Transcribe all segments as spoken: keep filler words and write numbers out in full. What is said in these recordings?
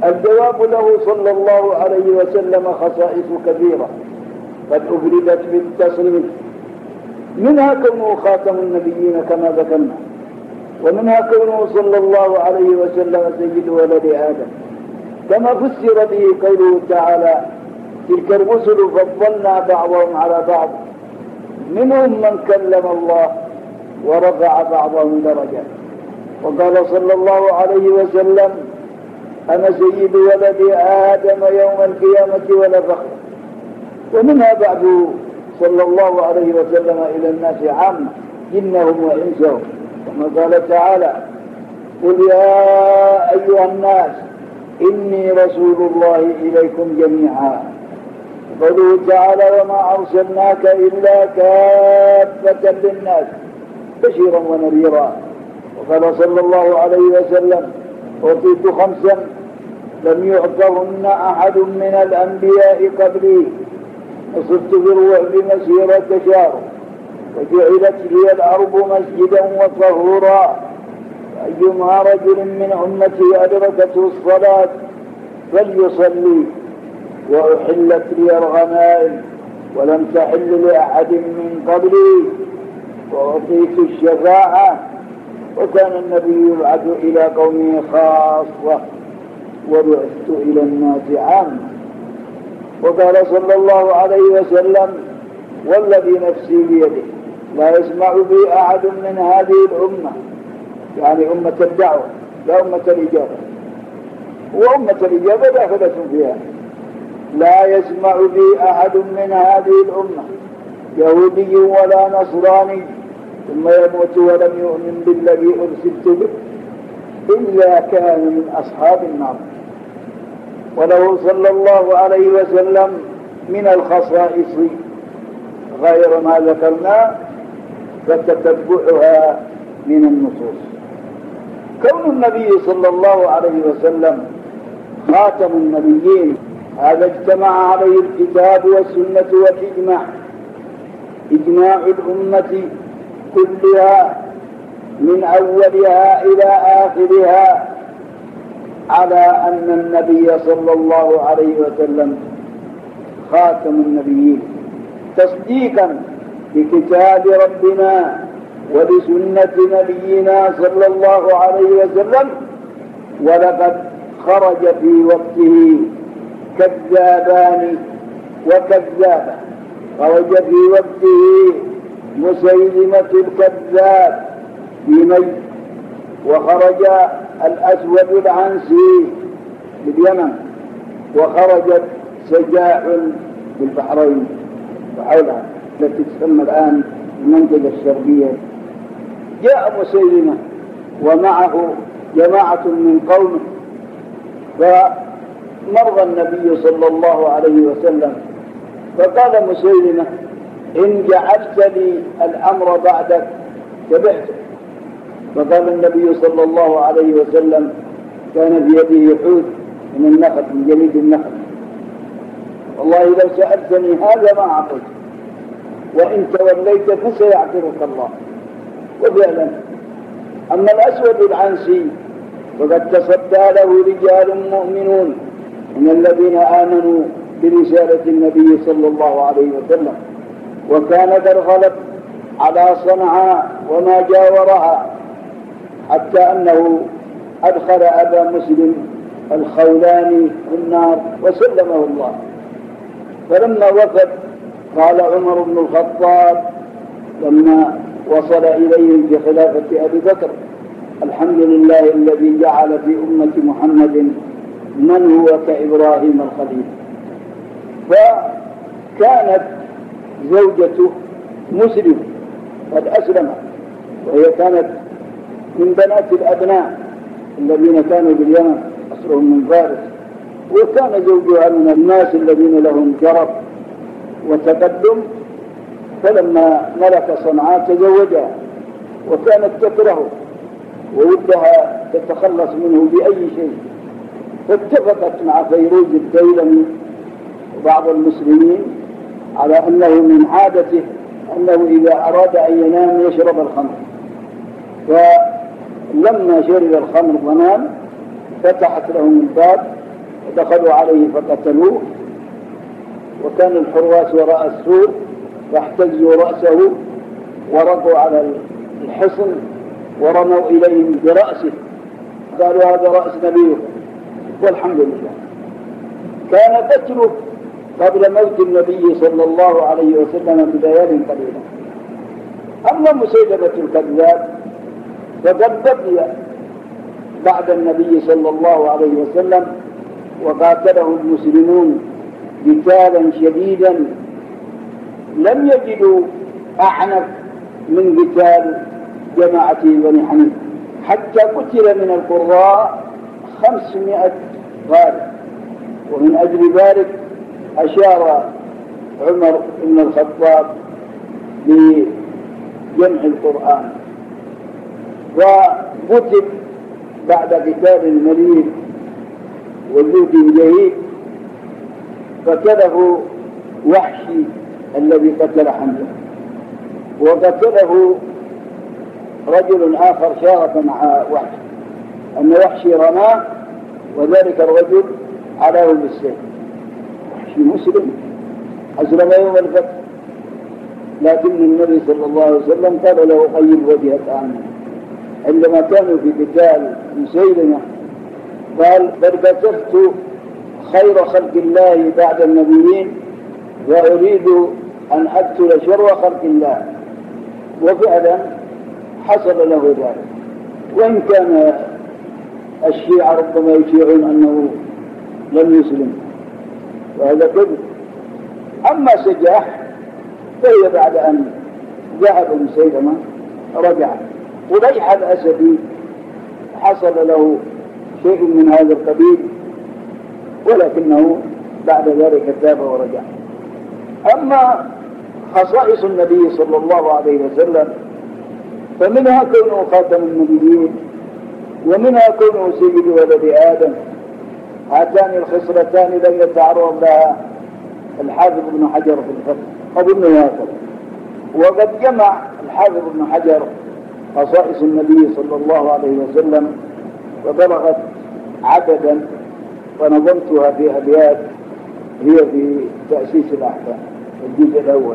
الجواب له صلى الله عليه وسلم خصائص كثيرة قد أفردت بالتصريف، منها كونه خاتم النبيين كما ذكرنا، ومنها كونه صلى الله عليه وسلم سيد ولد آدم، كما فسر به قوله تعالى: تلك الرسل فضلنا بعضهم على بعض منهم من كلم الله ورفع بعضهم درجات. وقال صلى الله عليه وسلم: أنا سيد ولد آدم يوم القيامة ولا فخر. ومنها بعد صلى الله عليه وسلم إلى الناس عامة جنهم وإنسهم، كما قال تعالى: قل يا أيها الناس إني رسول الله إليكم جميعا. قوله تعالى: وما أرسلناك إلا كافة للناس بشيرا ونذيرا. وقال صلى الله عليه وسلم: أعطيت خمسا لم يعطهن أحد من الأنبياء قبلي، وصرت بالرعب مسيرة شهر، وجعلت لي الأرض مسجدا وطهورا، أيما رجل من أمتي أدركته الصلاة فليصلي، وأحلت لي الغنائم ولم تحل لأحد من قبلي، وأعطيت الشفاعة. وكان النبي يبعث إلى قومه خاصة وبعثت إلى الناس عامة. وقال صلى الله عليه وسلم: والذي نفسي بيده لا يسمع بي أحد من هذه الأمة، يعني أمة الدعوة لا أمة الإجابة، وأمة الإجابة داخلة فيها، لا يسمع بي أحد من هذه الأمة يهودي ولا نصراني ثم يموت ولم يؤمن بالذي أرسلت به إلا كان من أصحاب النار. وله صلى الله عليه وسلم من الخصائص غير ما ذكرنا فتتبعها من النصوص. كون النبي صلى الله عليه وسلم خاتم النبيين هذا اجتمع عليه الكتاب والسنة والإجماع، إجماع الأمة كلها من أولها إلى آخرها على أن النبي صلى الله عليه وسلم خاتم النبيين، تصديقا بكتاب ربنا ولسنة نبينا صلى الله عليه وسلم. ولقد خرج في وقته كذابان وكذابة، خرج في وقته مسيلمة الكذاب بميت، وخرج الأسود العنسي باليمن، وخرجت سجاع بالبحرين وحولها التي تسمى الآن المنطقة الشرقية. جاء مسيلمة ومعه جماعة من قومه، فمر النبي صلى الله عليه وسلم فقال مسيلمة: إن جعلت لي الأمر بعدك تبعتك. فقال النبي صلى الله عليه وسلم: كان في يده حوت من النخل، من جليد النخل، والله لو سألتني هذا ما أعطيت، وإن توليت فسيعذرك الله. وفعلا أما الأسود العنسي فقد تصدى له رجال مؤمنون من الذين آمنوا برسالة النبي صلى الله عليه وسلم، وكان قد غلب على صنعاء وما جاورها، حتى أنه أدخل أبا مسلم الخولاني في النار وسلمه الله. فلما وفد قال عمر بن الخطاب لما وصل إليهم في خلافة أبي بكر: الحمد لله الذي جعل في أمة محمد من هو كإبراهيم الخليل. فكانت زوجته مسلمة قد أسلمت، وهي كانت من بنات الأبناء الذين كانوا باليمن، أصلهم من فارس، وكان زوجها من الناس الذين لهم شرف وتقدم. فلما ملك صنعاء تزوجها، وكانت تكرهه وودها تتخلص منه بأي شيء، فاتفقت مع فيروز الديلمي وبعض المسلمين على أنه من عادته أنه إذا أراد أن ينام يشرب الخمر. فلما شرب الخمر ونام فتحت لهم الباب ودخلوا عليه فقتلوه، وكان الحراس وراء السور فاحتزوا رأسه ورقوا على الحصن ورموا إليهم برأسه، قالوا هذا رأس نبيه، والحمد لله. كان قتله قبل موت النبي صلى الله عليه وسلم بليال قليلة. أما مسيلمة الكذاب فقد بقي بعد النبي صلى الله عليه وسلم وقاتله المسلمون قتالا شديدا لم يجدوا أعنف من قتال جماعة بني حنيفة، حتى قتل من القراء خمسمائة غالب. ومن أجل ذلك أشار عمر بن الخطاب بجمع القرآن، وقتل بعد قتال المليك وجود جهيد قتله وحشي الذي قتل حمزة، وقتله رجل آخر شارك مع وحشي، أن وحشي رماه وذلك الرجل علاه بالسيف. وحشي مسلم أسلم يوم الفتح، لكن النبي صلى الله عليه وسلم قال له قيد وجهك عنه. عندما كانوا في قتال مسيلمة قال بل قتلت خير خلق الله بعد النبيين وأريد أن أقتل شر خلق الله، وفعلا حصل له ذلك. وإن كان الشيعة ربما يشيعون أنه لم يسلم، وهذا كذب. أما سجاح فهي بعد أن ذهب مسيلمة رجع. طليحة الأسدي حصل له شيء من هذا القبيل، ولكنه بعد ذلك تاب ورجع. أما خصائص النبي صلى الله عليه وسلم فمنها كونه خاتم النبيين، ومنها كونه سيد ولد آدم. هاتان الخصلتان لم يتعرض لها الحافظ ابن حجر في الفتح، أظنه هكذا. وقد جمع الحافظ ابن حجر خصائص النبي صلى الله عليه وسلم وبلغت عددا، ونظمتها في أبيات هي في تأسيس الأحكام الجزء الأول،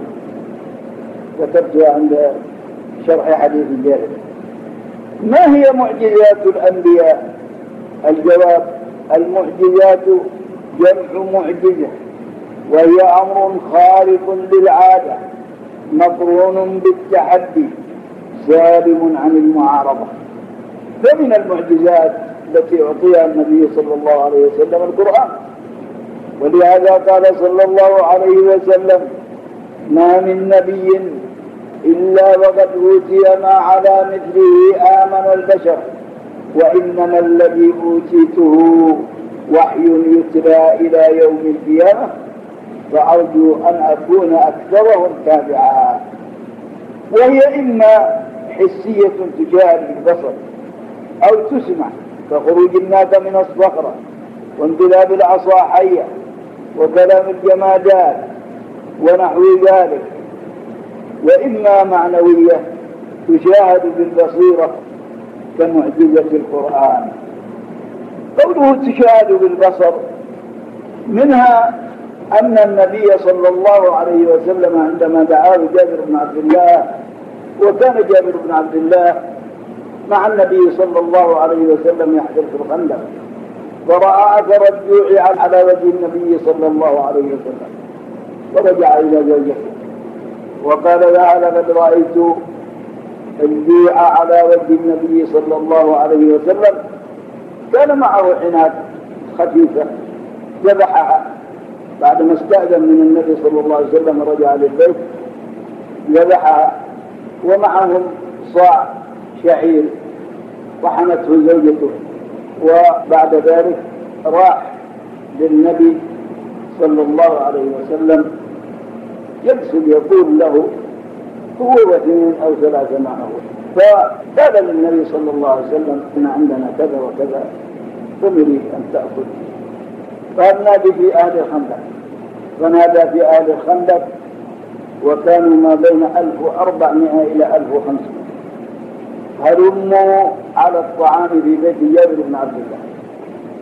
كتبتها عند شرح حديث الجاهل. ما هي معجزات الأنبياء؟ الجواب: المعجزات جمع معجزة، وهي أمر خارق للعادة مقرون بالتحدي سالم عن المعارضة. فمن المعجزات التي أعطيها النبي صلى الله عليه وسلم القرآن، ولهذا قال صلى الله عليه وسلم: ما من نبي إلا وقد أوتي ما على مثله آمن البشر، وإنما الذي أوتيته وحي يتلى إلى يوم القيامة، فأرجو أن أكون أكثرهم تابعا. وهي إما حسية تجاهد بالبصر أو تسمع، كخروج الناقة من الصخرة وانقلاب العصا حية وكلام الجمادات ونحو ذلك، وإما معنوية تشاهد بالبصيرة كمعجزة القرآن. قوله تشاهد بالبصر منها أن النبي صلى الله عليه وسلم عندما دعاه جابر بن عبد الله، وكان جابر بن عبد الله مع النبي صلى الله عليه وسلم يحفر في الخندق، فرأى أثر الجوع على وجه النبي صلى الله عليه وسلم، فرجع إلى زوجته وقال لها: لقد رأيت الجوع على وجه النبي صلى الله عليه وسلم. كان معه عناد خفيفة ذبحها بعدما استأذن من النبي صلى الله عليه وسلم، رجع للبيت ذبحها، ومعهم صاع شعير طحنته زوجته. وبعد ذلك راح للنبي صلى الله عليه وسلم يقصد يقول له هو واثنين أو ثلاثة معه، فقال للنبي صلى الله عليه وسلم: إن عندنا كذا وكذا فنريد أن تأخذ. فنادي في أهل الخندق، فنادى في أهل الخندق، وكانوا ما بين ألف وأربعمائة إلى ألف وخمسمائة. هلموا على الطعام في بيت جابر بن عبد الله،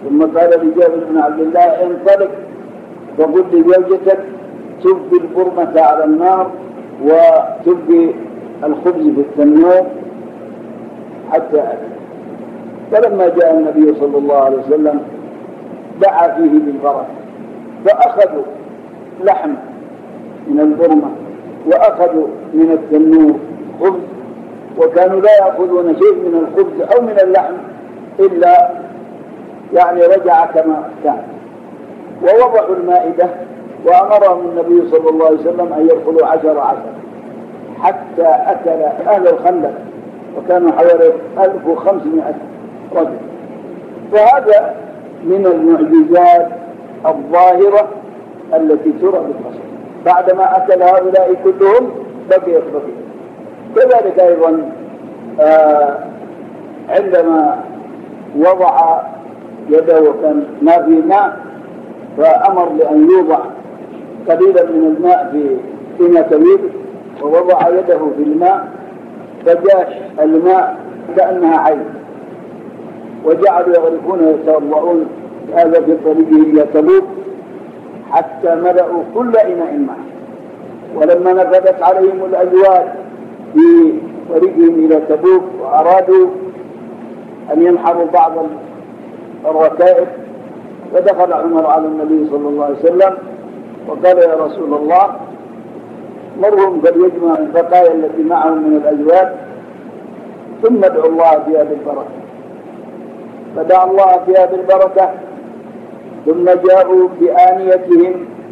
ثم قال لجابر بن عبد الله انطلق فقل لزوجتك تبقي البرمة على النار وتبقي الخبز في التنور حتى أكل. فلما جاء النبي صلى الله عليه وسلم دعا فيه بالبركة، فأخذوا لحم من البرمة وأخذوا من التنور خبز، وكانوا لا يأخذون شيء من الخبز أو من اللحم إلا يعني رجع كما كان. ووضعوا المائدة وأمرهم النبي صلى الله عليه وسلم أن يدخلوا عشر عشر حتى أكل أهل الخندق، وكانوا حوالي ألف وخمسمائة رجل. فهذا من المعجزات الظاهرة التي ترى بالبصر. بعدما أكل هؤلاء كلهم بقيت بقية. كذلك أيضا آه عندما وضع يده وكان ما في ماء، فأمر لأن يوضع قليلا من الماء في إناء كبير ووضع يده في الماء فجاش الماء كأنها عين، وجعلوا يغرفون ويتوضؤون هذا في طريقه إلى تبوك حتى ملأوا كل إناء معه. ولما نفذت عليهم الأزواج في طريقهم إلى تبوك وأرادوا أن ينحروا بعض الركائب، فدخل عمر على النبي صلى الله عليه وسلم وقال يا رسول الله مرهم فليجمع البقايا التي معهم من الأزواج ثم ادعوا الله فيها بالبركة. فدعا الله فيها بالبركة ثم جاءوا بآنيتهم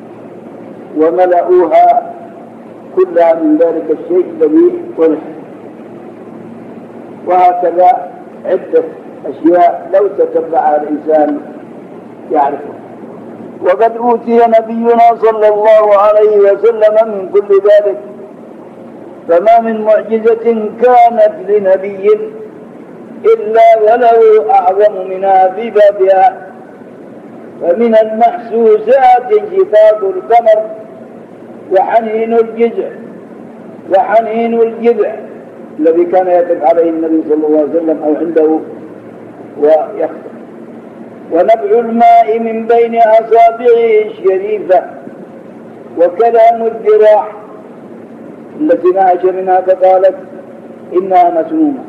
وملأوها كلها من ذلك الشيء الذي قلت. وهكذا عدة أشياء لو تتبعها الإنسان يعرفه. وقد أوتي نبينا صلى الله عليه وسلم من كل ذلك، فما من معجزة كانت لنبي إلا وله أعظم منها في بابها. فمن المحسوسات انشقاق القمر وحنين الجذع وحنين الجذع الذي كان يقف عليه النبي صلى الله عليه وسلم أو عنده ويخطب، ونبع الماء من بين أصابعه الشريفة، وكلام الذراع التي نهش منها فقالت إنها مسمومة،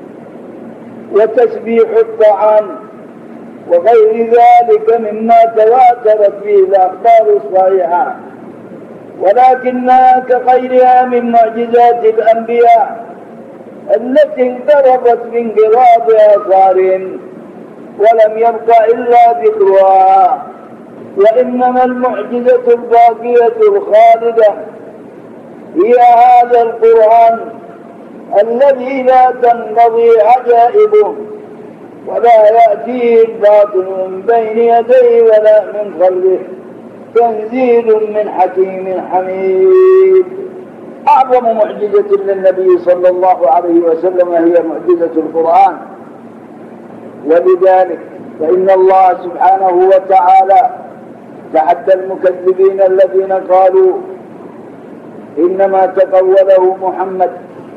وتسبيح الطعام وغير ذلك مما تواترت فيه الأخبار الصحيحة. ولكنها كغيرها من معجزات الأنبياء التي انقرضت بانقراض آثارهم ولم يبق إلا ذكرها. وإنما المعجزة الباقية الخالدة هي هذا القرآن الذي لا تنقضي عجائبه ولا يأتيه الباطل من بين يديه ولا من خلفه، تنزيل من حكيم حميد. أعظم معجزة للنبي صلى الله عليه وسلم هي معجزة القرآن. ولذلك فإن الله سبحانه وتعالى تحدى المكذبين الذين قالوا إنما تقوله محمد.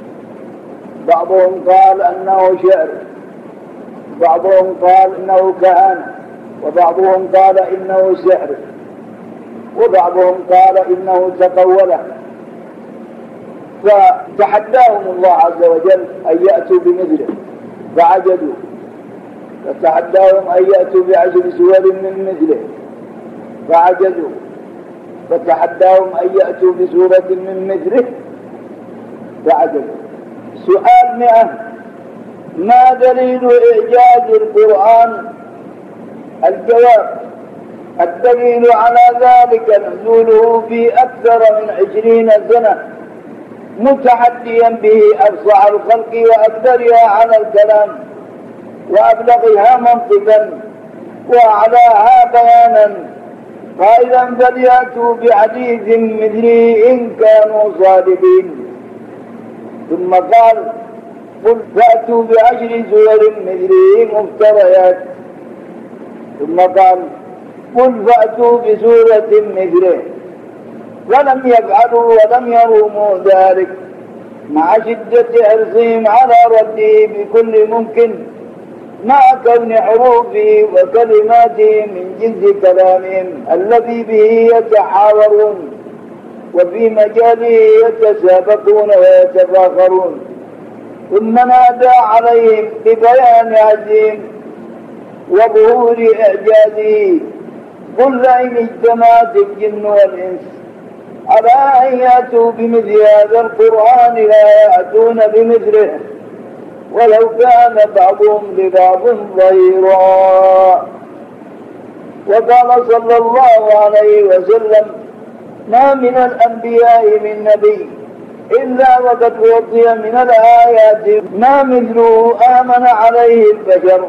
بعضهم قال أنه شعر، بعضهم قال إنه كهانة، وبعضهم قال إنه سحر، وبعضهم قال إنه تقوله. فتحداهم الله عز وجل أن يأتوا بمثله فعجزوا، فتحداهم أن يأتوا بعشر سور من مثله فعجزوا، فتحداهم أن يأتوا بسورة من مثله فعجزوا. سؤال مئة: ما دليل إعجاز القرآن؟ الجواب: الدليل على ذلك نزوله في أكثر من عشرين سنة متحديا به أبصع الخلق وأكثرها على الكلام وأبلغها منطقا وأعلاها بيانا. فإذا فليأتوا بحديث مثله إن كانوا صادقين. ثم قال: قل فأتوا بعشر سور مثله مفتريات. ثم قال: قل فأتوا بسورة مثله. ولم يفعلوا ولم يروموا ذلك مع شدة حرصهم على رده بكل ممكن مع كون حروفه وكلماته من جنس كلامهم الذي به يتحاورون وفي مجاله يتسابقون ويتفاخرون. ثم نادى عليهم ببيان عزيم وظهور إعجازه: قل لئن اجتمعت الجن والإنس على أن يأتوا بمثل هذا القرآن لا يأتون بمثله ولو كان بعضهم لبعض ظهيرا. وقال صلى الله عليه وسلم: ما من الأنبياء من نبي إلا وقد أوتي من الآيات ما مثله آمن عليه البشر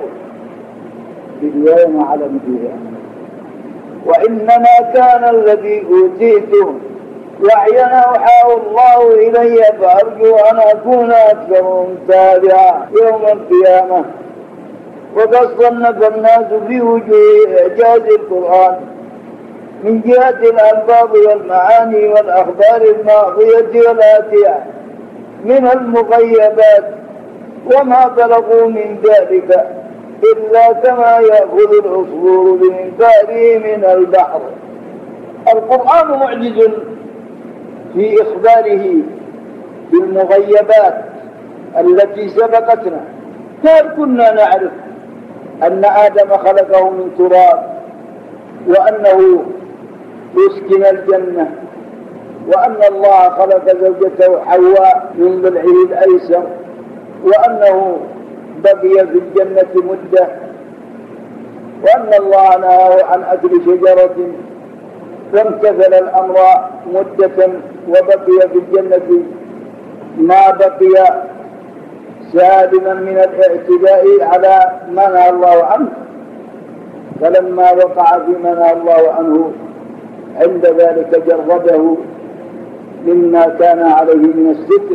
بدون علم فيها، وإنما كان الذي أوتيته وحيا أوحاه الله إلي فأرجو أن أكون أكثرهم تابعا يوم القيامة. وقد صنف الناس في وجوه إعجاز القرآن من جهة الألفاظ والمعاني والأخبار الماضية والآتية من المغيبات وما بلغوا من ذلك إلا كما يأخذ العصفور بمنفاره من البحر. القرآن معجز في إخباره بالمغيبات التي سبقتنا. كيف كنا نعرف أن آدم خلقه من تراب، وأنه يسكن الجنة، وأن الله خلق زوجته حواء من ضلعه الأيسر، وأنه بقي في الجنة مدة، وأن الله نهاه عن أكل شجرة فامتثل الأمر مدة وبقي في الجنة ما بقي سالما من الاعتداء على ما نهى الله عنه. فلما وقع فيما نهى الله عنه عند ذلك جرده مما كان عليه من الستر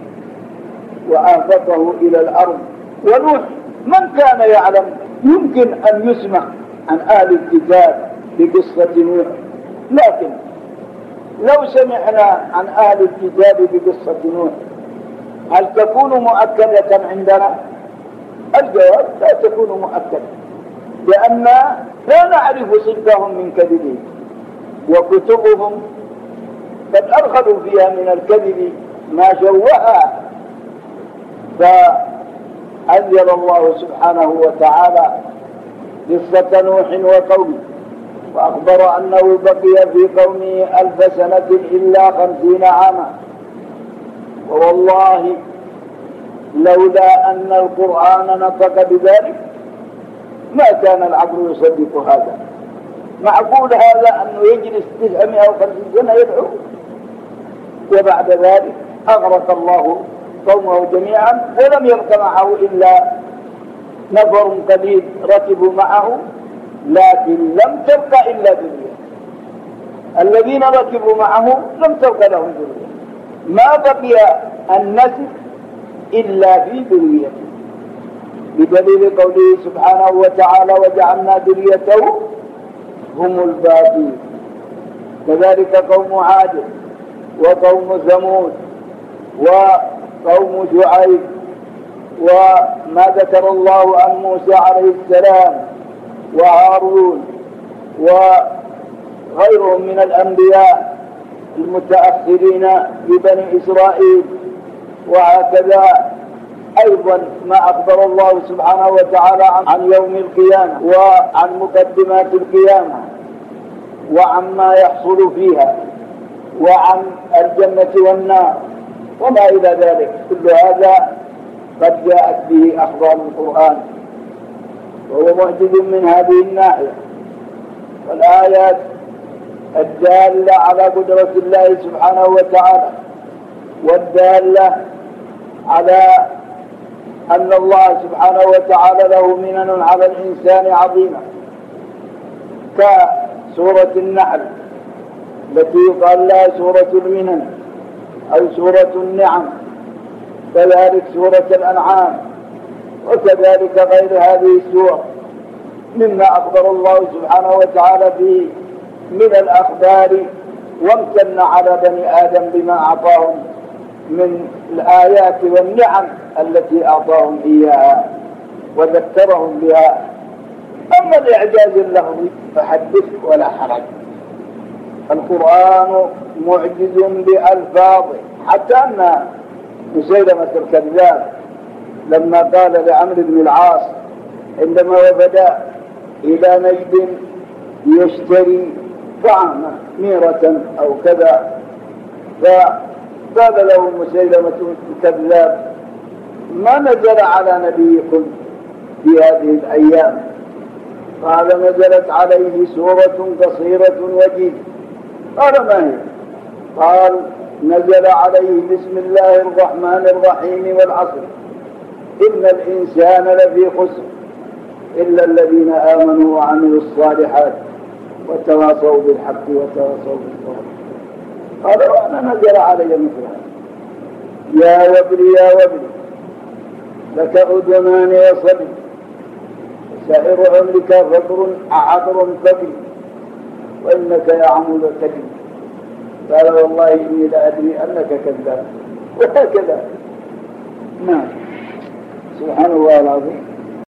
وأهبطه إلى الأرض. ونوح من كان يعلم يمكن أن يسمع عن أهل الكتاب بقصة نوح، لكن لو سمعنا عن أهل الكتاب بقصة نوح هل تكون مؤكدة عندنا؟ الجواب: لا تكون مؤكدة، لأن لا نعرف صدقهم من كذبهم، وكتبهم قد أدخلوا فيها من الكذب ما شوهها. فأنزل الله سبحانه وتعالى قصة نوح وقومه وأخبر أنه بقي في قومه ألف سنة إلا خمسين عاما. والله لولا أن القرآن نطق بذلك ما كان العقل يصدق هذا. معقول هذا أنه يجلس تسعمائة وخمسين سنة يدعو، وبعد ذلك أغرق الله قومه جميعا ولم يبق معه إلا نفر قليل ركبوا معه، لكن لم تبق إلا ذرية. الذين ركبوا معه لم تبق لهم ذرية، ما بقي النسل إلا في ذريته، بدليل قوله سبحانه وتعالى: وجعلنا ذريته هم الباقين. كذلك قوم عاد وقوم ثمود وقوم شعيب، وما ذكر الله عن موسى عليه السلام وهارون وغيرهم من الأنبياء المتأخرين ببني إسرائيل. وهكذا أيضا ما أخبر الله سبحانه وتعالى عن يوم القيامة وعن مقدمات القيامة وعما يحصل فيها وعن الجنة والنار وما إلى ذلك. كل هذا قد جاءت به أخبار القرآن، وهو معجز من هذه الناحية. والآيات الدالة على قدرة الله سبحانه وتعالى والدالة على أن الله سبحانه وتعالى له منن على الإنسان عظيمة، كسورة النحل التي يقال لها سورة المنن أو سورة النعم، كذلك سورة الأنعام، وكذلك غير هذه السور مما أخبر الله سبحانه وتعالى به من الأخبار، وامتن على بني آدم بما أعطاهم من الآيات والنعم التي أعطاهم إياها. وذكرهم بها. أما الإعجاز اللفظي فحدث ولا حرج. القرآن معجز بألفاظه، حتى أن مسيلمة الكذاب لما قال لعمرو بن العاص عندما وفد إلى نجد يشتري طعما ميرة أو كذا، فقال له مسيلمة الكذاب: ما نزل على نبيكم في هذه الأيام؟ قال: نزلت عليه سورة قصيرة وجيزة. قال: ما هي؟ قال: نزل عليه بسم الله الرحمن الرحيم والعصر إن الإنسان لفي خسر إلا الذين آمنوا وعملوا الصالحات وتواصوا بالحق وتواصوا بالصبر. قال: وأنا نزل علي مثلها. يا وبلي يا وبلي لك أذنان وصبي سائر عمرك فقر عبر فقر وإنك يا عمود كذب. قال: والله إني لأدري أنك كذاب. وهكذا. نعم. سبحان الله العظيم.